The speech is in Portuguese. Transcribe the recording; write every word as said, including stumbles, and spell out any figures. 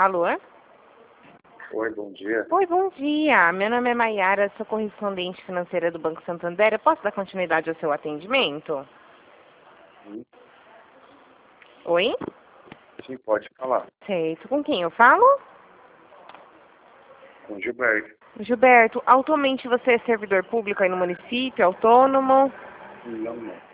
Alô? Oi, bom dia. Oi, bom dia. Meu nome é Maiara, sou correspondente financeira do Banco Santander. Eu posso dar continuidade ao seu atendimento? Sim, Oi? sim, pode falar. Certo. Com quem eu falo? Com Gilberto. Gilberto, atualmente você é servidor público aí no município, autônomo? Não, não.